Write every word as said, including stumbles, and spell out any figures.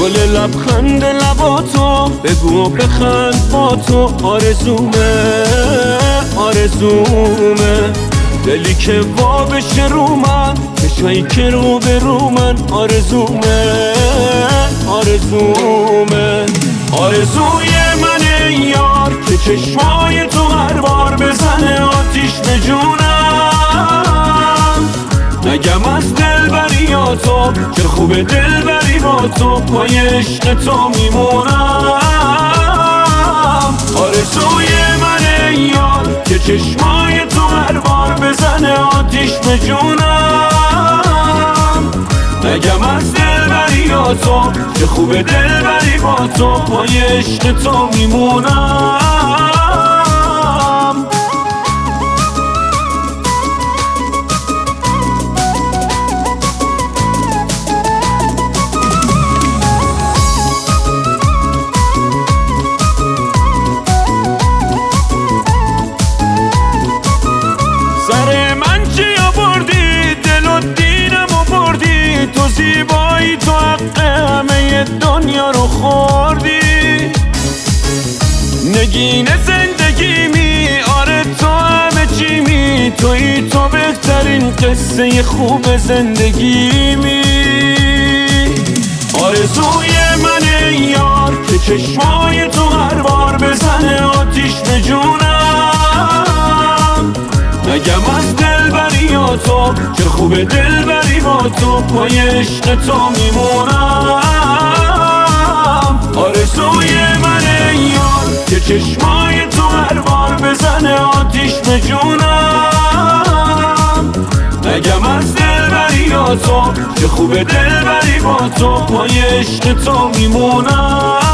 گل لبخند لباتو بگو و بخند با تو آرزومه آرزومه دلی که وا بشه رو من چشایی که رو به رو من آرزومه آرزومه آرزوی من یار که چشمای تو هر بار بزنه آتیش به جونم نگم از دل بری یا تو چه خوبه دل بری با تو پای عشق تو میمونم آرزوی من یار که چشمای تو هر بار بزنه آتیش به جونم نگم از دل بری یا تو چه خوبه دل بری با تو پای عشق تو میمونم تو زیبایی تو حق همه دنیا رو خوردی نگین زندگیمی آره تو همه چیمی توی تو بهترین قصه خوب زندگیمی آرزوی من یار که چشمای تو هر بار بزنه آتیش به جونم نگم از دل بری یا تو چه خوبه دل بری با تو پای عشق تو میمونم آرزوی من یار که چشمای تو هر بار بزنه آتیش به جونم نگم از دل بری یا تو چه خوبه دل بری با تو پای عشق تو میمونم